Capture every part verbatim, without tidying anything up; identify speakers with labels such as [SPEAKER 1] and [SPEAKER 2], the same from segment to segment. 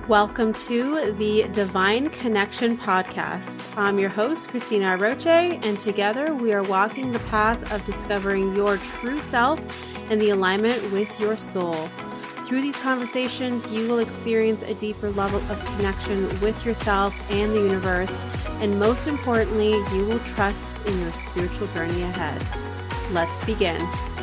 [SPEAKER 1] Welcome to the Divine Connection Podcast. I'm your host, Christina Aroche, and together we are walking the path of discovering your true self and the alignment with your soul. Through these conversations, you will experience a deeper level of connection with yourself and the universe, and most importantly, you will trust in your spiritual journey ahead. Let's begin.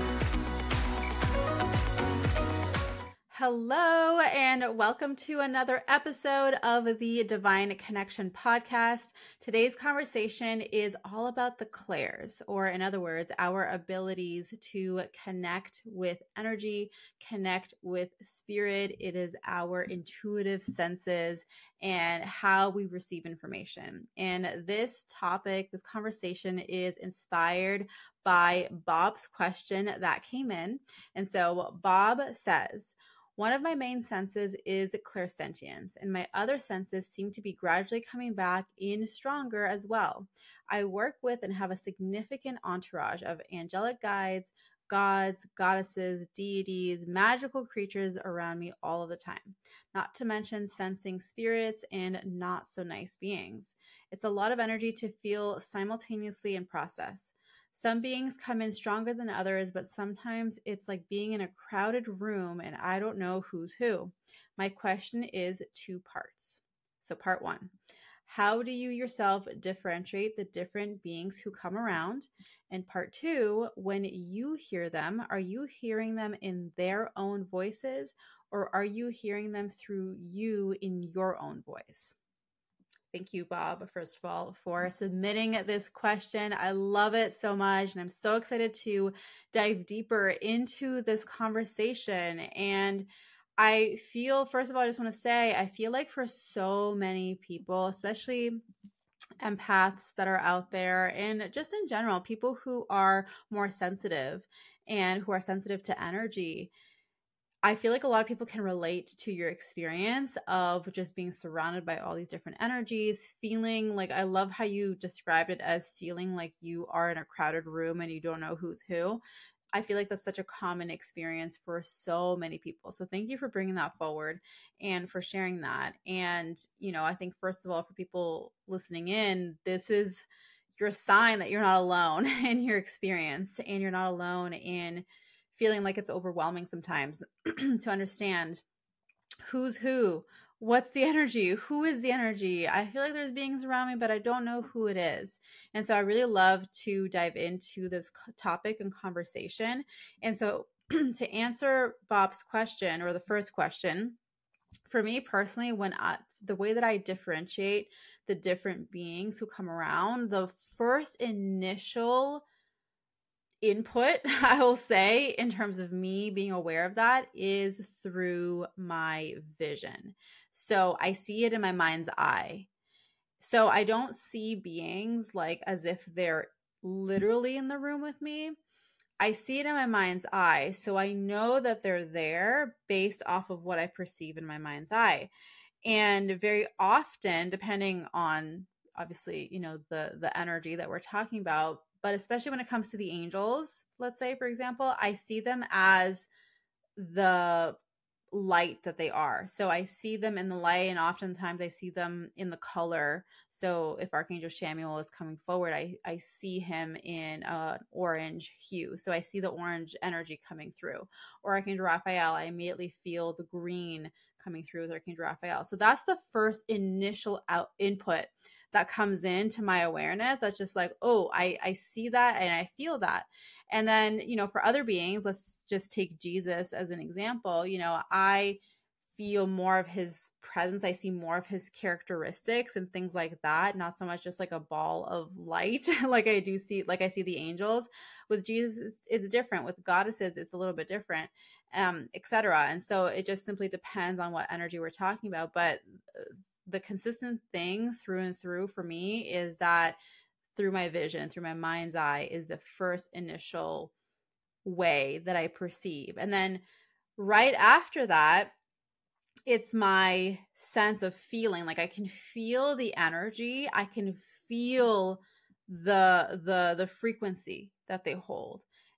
[SPEAKER 1] Hello, and welcome to another episode of the Divine Connection Podcast. Today's conversation is all about the clairs, or in other words, our abilities to connect with energy, connect with spirit. It is our intuitive senses and how we receive information. And this topic, this conversation is inspired by Bob's question that came in. And so Bob says, one of my main senses is clairsentience, and my other senses seem to be gradually coming back in stronger as well. I work with and have a significant entourage of angelic guides, gods, goddesses, deities, magical creatures around me all of the time, not to mention sensing spirits and not so nice beings. It's a lot of energy to feel simultaneously and process. Some beings come in stronger than others, but sometimes it's like being in a crowded room and I don't know who's who. My question is two parts. So part one, how do you yourself differentiate the different beings who come around? And part two, when you hear them, are you hearing them in their own voices or are you hearing them through you in your own voice? Thank you, Bob, first of all, for submitting this question. I love it so much, and I'm so excited to dive deeper into this conversation. And I feel, first of all, I just want to say, I feel like for so many people, especially empaths that are out there, and just in general, people who are more sensitive and who are sensitive to energy, I feel like a lot of people can relate to your experience of just being surrounded by all these different energies, feeling like, I love how you described it as feeling like you are in a crowded room and you don't know who's who. I feel like that's such a common experience for so many people. So thank you for bringing that forward and for sharing that. And, you know, I think first of all, for people listening in, this is your sign that you're not alone in your experience and you're not alone in feeling like it's overwhelming sometimes to understand who's who, what's the energy, who is the energy. I feel like there's beings around me, but I don't know who it is. And so I really love to dive into this topic and conversation. And so to answer Bob's question, or the first question, for me personally, when I, the way that I differentiate the different beings who come around, the first initial input, I will say, in terms of me being aware of that is through my vision. So I see it in my mind's eye. So I don't see beings like as if they're literally in the room with me. I see it in my mind's eye. So I know that they're there based off of what I perceive in my mind's eye. And very often, depending on obviously, you know, the the energy that we're talking about, but especially when it comes to the angels, let's say, for example, I see them as the light that they are. So I see them in the light, and oftentimes I see them in the color. So if Archangel Chamuel is coming forward, I, I see him in an orange hue. So I see the orange energy coming through. Or Archangel Raphael, I immediately feel the green coming through with Archangel Raphael. So that's the first initial out input that comes into my awareness. That's just like, oh, I, I see that and I feel that. And then, you know, for other beings, let's just take Jesus as an example. You know, I feel more of his presence. I see more of his characteristics and things like that. Not so much just like a ball of light, like I do see, like I see the angels. With Jesus, it's, it's different. With goddesses, it's a little bit different, um, et cetera. And so it just simply depends on what energy we're talking about. But the consistent thing through and through for me is that through my vision, through my mind's eye, is the first initial way that I perceive. And then right after that, it's my sense of feeling. Like I can feel the energy. I can feel the the the frequency that they hold.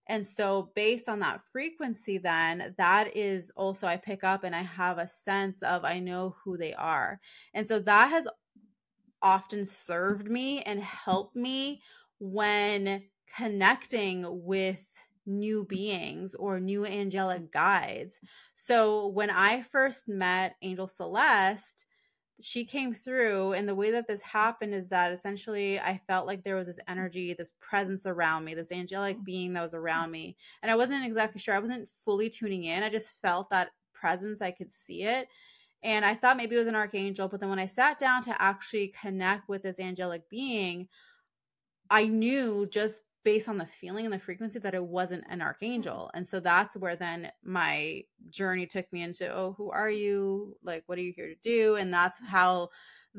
[SPEAKER 1] And so based on that frequency, then that is also I pick up and I have a sense of I know who they are. And so that has often served me and helped me when connecting with new beings or new angelic guides. So when I first met Angel Celeste, she came through, and the way that this happened is that essentially I felt like there was this energy, this presence around me, this angelic being that was around me. And I wasn't exactly sure. I wasn't fully tuning in. I just felt that presence. I could see it. And I thought maybe it was an archangel. But then when I sat down to actually connect with this angelic being, I knew just based on the feeling and the frequency that it wasn't an archangel. And so that's where then my journey took me into, oh, who are you? Like, what are you here to do? And that's how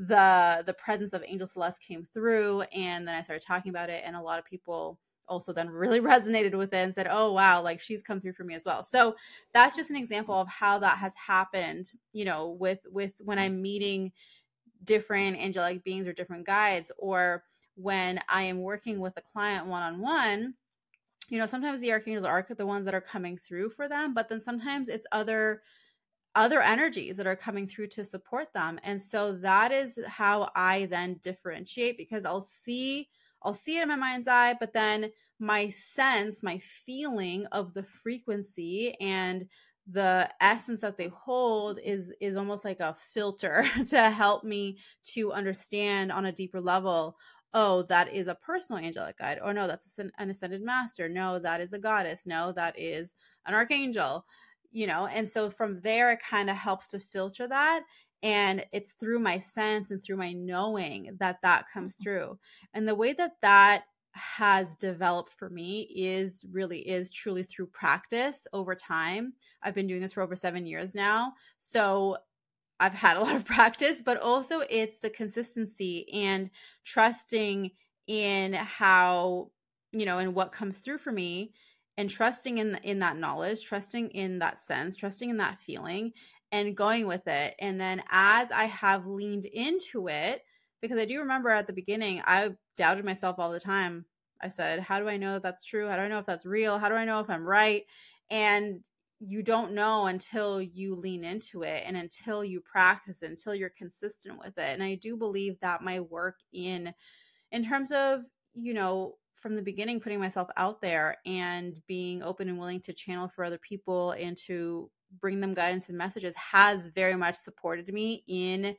[SPEAKER 1] the the presence of Angel Celeste came through. And then I started talking about it. And a lot of people also then really resonated with it and said, oh, wow, like she's come through for me as well. So that's just an example of how that has happened, you know, with with when I'm meeting different angelic beings or different guides, or when I am working with a client one-on-one, you know, sometimes the archangels are the ones that are coming through for them, but then sometimes it's other other energies that are coming through to support them. And so that is how I then differentiate, because I'll see I'll see it in my mind's eye, but then my sense, my feeling of the frequency and the essence that they hold is is almost like a filter to help me to understand on a deeper level, oh, that is a personal angelic guide, or no, that's an, an ascended master, no, that is a goddess, no, that is an archangel, you know. And so from there it kind of helps to filter that, and it's through my sense and through my knowing that that comes through. And the way that that has developed for me is really is truly through practice over time. I've been doing this for over seven years now, so I've had a lot of practice, but also it's the consistency and trusting in how, you know, and what comes through for me, and trusting in in that knowledge, trusting in that sense, trusting in that feeling, and going with it. And then as I have leaned into it, because I do remember at the beginning, I doubted myself all the time. I said, how do I know that that's true? How do I know if that's real? How do I know if I'm right? And you don't know until you lean into it and until you practice it, until you're consistent with it. And I do believe that my work in, in terms of, you know, from the beginning, putting myself out there and being open and willing to channel for other people and to bring them guidance and messages has very much supported me in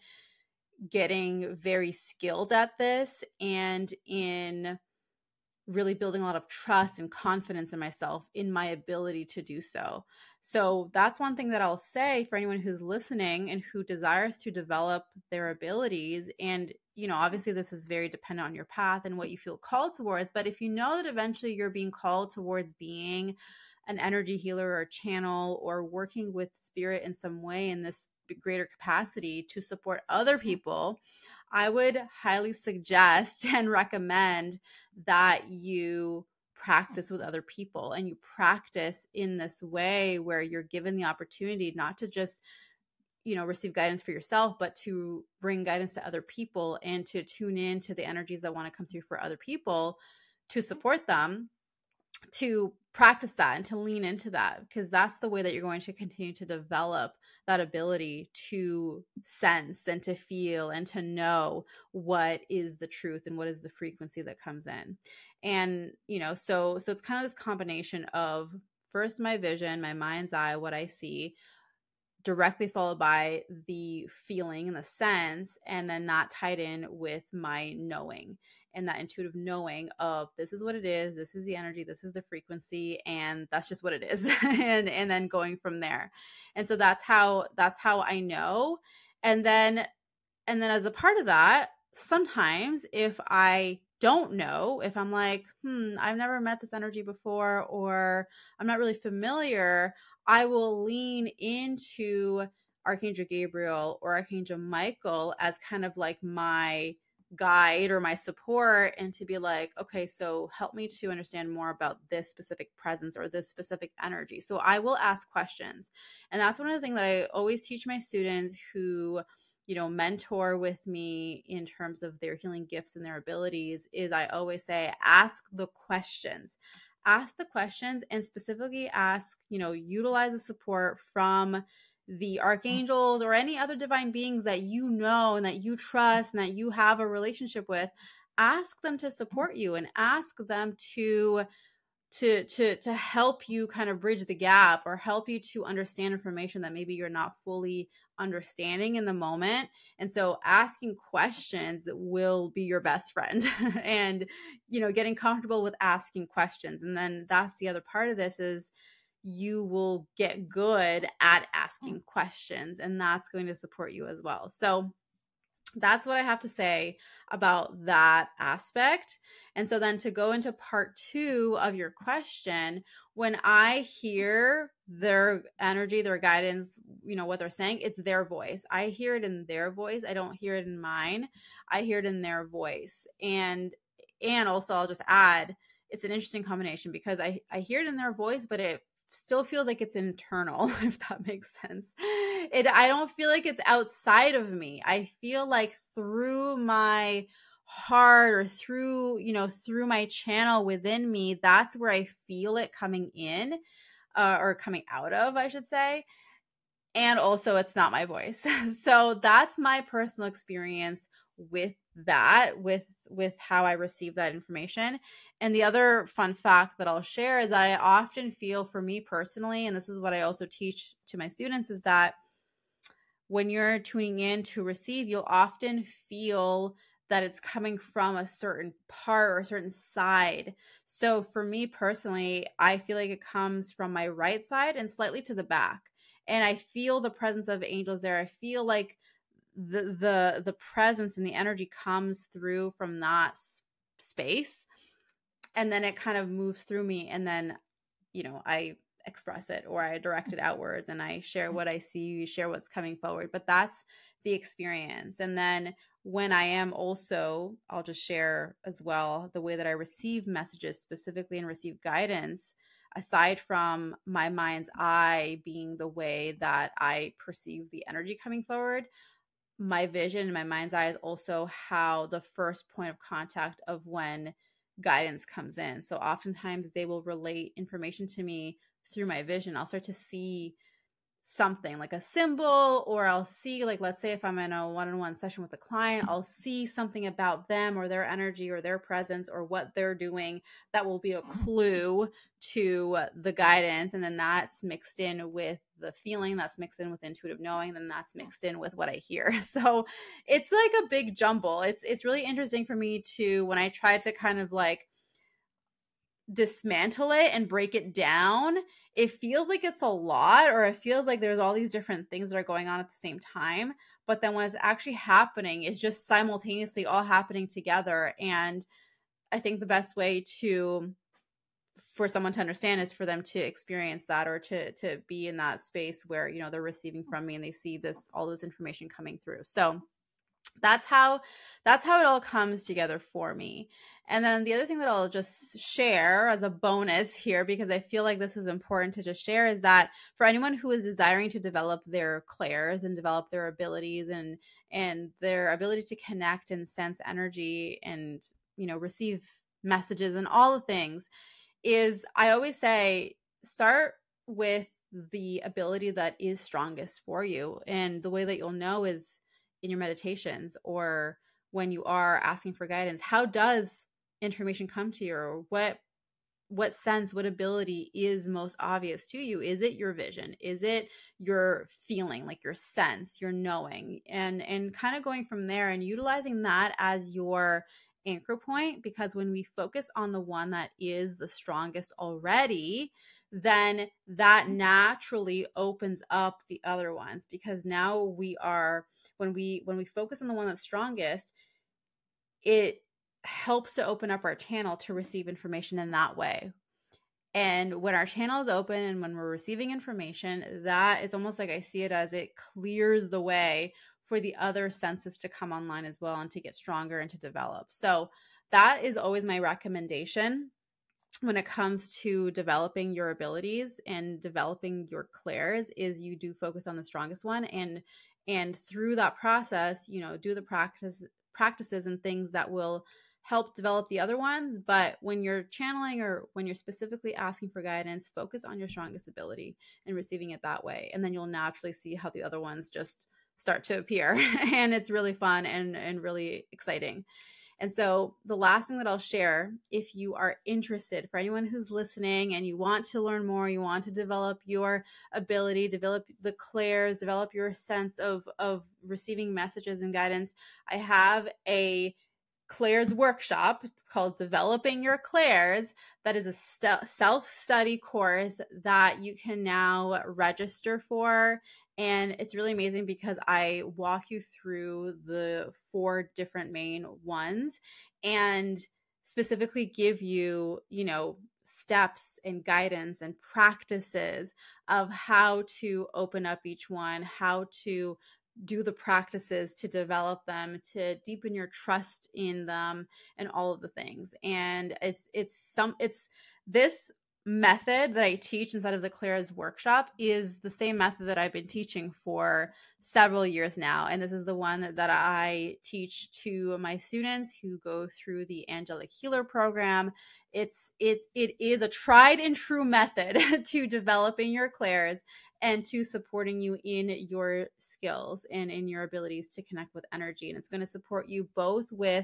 [SPEAKER 1] getting very skilled at this and in really building a lot of trust and confidence in myself, in my ability to do so. So that's one thing that I'll say for anyone who's listening and who desires to develop their abilities. And, you know, obviously this is very dependent on your path and what you feel called towards. But if you know that eventually you're being called towards being an energy healer or channel or working with spirit in some way in this greater capacity to support other people, I would highly suggest and recommend that you practice with other people and you practice in this way where you're given the opportunity not to just, you know, receive guidance for yourself, but to bring guidance to other people and to tune in to the energies that want to come through for other people to support them, to practice that and to lean into that, because that's the way that you're going to continue to develop that ability to sense and to feel and to know what is the truth and what is the frequency that comes in. And, you know, so, so it's kind of this combination of first my vision, my mind's eye, what I see, directly followed by the feeling and the sense, and then that tied in with my knowing and that intuitive knowing of this is what it is, this is the energy, this is the frequency, and that's just what it is. and and then going from there. And so that's how that's how I know. And then and then as a part of that, sometimes if I don't know, if I'm like, hmm, I've never met this energy before, or I'm not really familiar, I will lean into Archangel Gabriel or Archangel Michael as kind of like my guide or my support, and to be like, okay, so help me to understand more about this specific presence or this specific energy. So I will ask questions. And that's one of the things that I always teach my students who, you know, mentor with me in terms of their healing gifts and their abilities is I always say, ask the questions. ask the questions and specifically ask, you know, utilize the support from the archangels or any other divine beings that you know and that you trust and that you have a relationship with. Ask them to support you and ask them to to to to help you kind of bridge the gap or help you to understand information that maybe you're not fully understanding in the moment. And so asking questions will be your best friend. And you know, getting comfortable with asking questions. And then that's the other part of this is you will get good at asking questions, and that's going to support you as well. So that's what I have to say about that aspect. And so then to go into part two of your question, when I hear their energy, their guidance, you know, what they're saying, it's their voice. I hear it in their voice. I don't hear it in mine. I hear it in their voice. And and also I'll just add, it's an interesting combination because I, I hear it in their voice, but it still feels like it's internal, if that makes sense. It I don't feel like it's outside of me. I feel like through my heart or through, you know, through my channel within me, that's where I feel it coming in uh, or coming out of, I should say. And also it's not my voice. So that's my personal experience with that, with with how I receive that information. And the other fun fact that I'll share is that I often feel, for me personally, and this is what I also teach to my students, is that when you're tuning in to receive, you'll often feel that it's coming from a certain part or a certain side. So for me personally, I feel like it comes from my right side and slightly to the back. And I feel the presence of angels there. I feel like the the the presence and the energy comes through from that s- space, and then it kind of moves through me, and then you know I express it or I direct it outwards and I share what I see, share what's coming forward. But that's the experience. And then when I am also, I'll just share as well the way that I receive messages specifically and receive guidance, aside from my mind's eye being the way that I perceive the energy coming forward, my vision in my mind's eye is also how the first point of contact of when guidance comes in. So oftentimes they will relate information to me through my vision. I'll start to see something like a symbol, or I'll see, like, let's say if I'm in a one-on-one session with a client, I'll see something about them or their energy or their presence or what they're doing that will be a clue to the guidance. And then that's mixed in with the feeling, that's mixed in with intuitive knowing, then that's mixed in with what I hear. So it's like a big jumble. It's it's really interesting for me to, when I try to kind of like dismantle it and break it down, it feels like it's a lot, or it feels like there's all these different things that are going on at the same time. But then when it's actually happening, it's just simultaneously all happening together. And I think the best way to for someone to understand is for them to experience that, or to to be in that space where, you know, they're receiving from me and they see this, all this information coming through. So that's how that's how it all comes together for me. And then the other thing that I'll just share as a bonus here, because I feel like this is important to just share, is that for anyone who is desiring to develop their clairs and develop their abilities and and their ability to connect and sense energy and, you know, receive messages and all the things, is I always say start with the ability that is strongest for you. And the way that you'll know is in your meditations or when you are asking for guidance. How does information come to you? Or what what sense, what ability is most obvious to you? Is it your vision? Is it your feeling, like your sense, your knowing? And and kind of going from there and utilizing that as your anchor point, because when we focus on the one that is the strongest already, then that naturally opens up the other ones, because now we are when we when we focus on the one that's strongest, it helps to open up our channel to receive information in that way. And when our channel is open and when we're receiving information, that is almost like I see it as it clears the way for the other senses to come online as well and to get stronger and to develop. So that is always my recommendation when it comes to developing your abilities and developing your clairs, is you do focus on the strongest one. And and through that process, you know, do the practice practices and things that will help develop the other ones. But when you're channeling or when you're specifically asking for guidance, focus on your strongest ability and receiving it that way. And then you'll naturally see how the other ones just start to appear. And it's really fun and, and really exciting. And so the last thing that I'll share, if you are interested, for anyone who's listening and you want to learn more, you want to develop your ability, develop the clairs, develop your sense of, of receiving messages and guidance, I have a clairs workshop. It's called Developing Your Clairs. That is a st- self-study course that you can now register for. And it's really amazing because I walk you through the four different main ones and specifically give you, you know, steps and guidance and practices of how to open up each one, how to do the practices to develop them, to deepen your trust in them, and all of the things. And it's, it's some, it's this method that I teach inside of the Clairs workshop is the same method that I've been teaching for several years now. And this is the one that, that I teach to my students who go through the Angelic Healer program. It's, it, it is a tried and true method to developing your clairs and to supporting you in your skills and in your abilities to connect with energy. And it's going to support you both with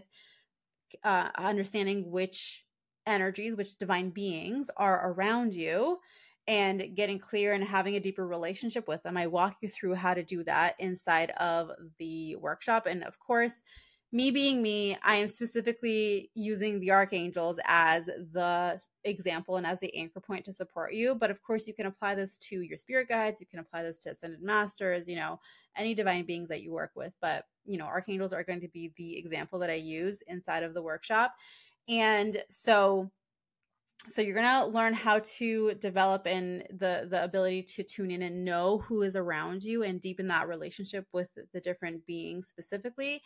[SPEAKER 1] uh, understanding which energies, which divine beings are around you, and getting clear and having a deeper relationship with them. I walk you through how to do that inside of the workshop. And of course, me being me, I am specifically using the archangels as the example and as the anchor point to support you. But of course, you can apply this to your spirit guides. You can apply this to ascended masters, you know, any divine beings that you work with. But, you know, archangels are going to be the example that I use inside of the workshop. And so, so you're going to learn how to develop in the, the ability to tune in and know who is around you and deepen that relationship with the different beings specifically.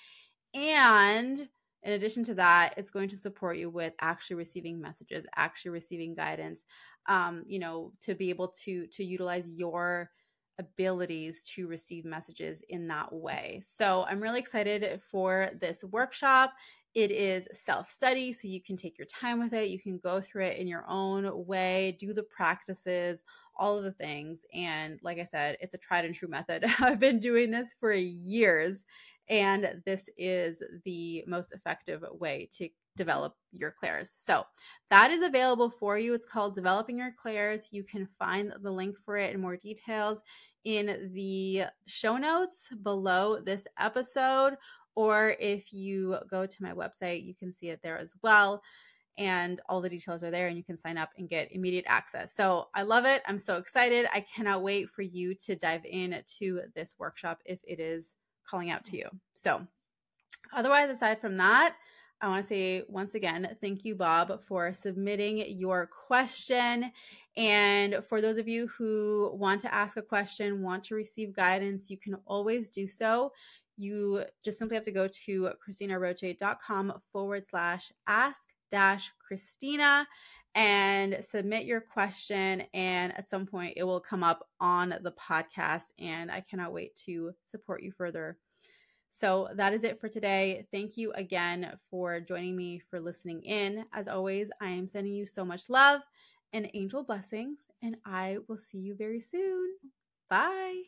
[SPEAKER 1] And in addition to that, it's going to support you with actually receiving messages, actually receiving guidance, um, you know, to be able to, to utilize your abilities to receive messages in that way. So I'm really excited for this workshop. It is self-study, so you can take your time with it. You can go through it in your own way, do the practices, all of the things. And like I said, it's a tried and true method. I've been doing this for years, and this is the most effective way to develop your clairs. So that is available for you. It's called Developing Your Clairs. You can find the link for it in more details in the show notes below this episode. Or if you go to my website, you can see it there as well. And all the details are there, and you can sign up and get immediate access. So I love it. I'm so excited. I cannot wait for you to dive in to this workshop if it is calling out to you. So otherwise, aside from that, I want to say once again, thank you, Bob, for submitting your question. And for those of you who want to ask a question, want to receive guidance, you can always do so. You just simply have to go to christinaroche.com forward slash ask dash Christina and submit your question. And at some point it will come up on the podcast, and I cannot wait to support you further. So that is it for today. Thank you again for joining me, for listening in. As always, I am sending you so much love and angel blessings, and I will see you very soon. Bye.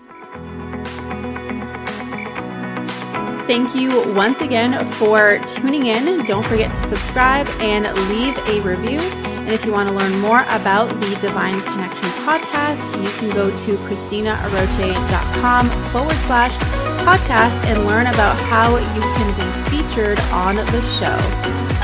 [SPEAKER 1] Thank you once again for tuning in. Don't forget to subscribe and leave a review. And if you want to learn more about the Divine Connection podcast, you can go to christinaroche.com forward slash podcast and learn about how you can be featured on the show.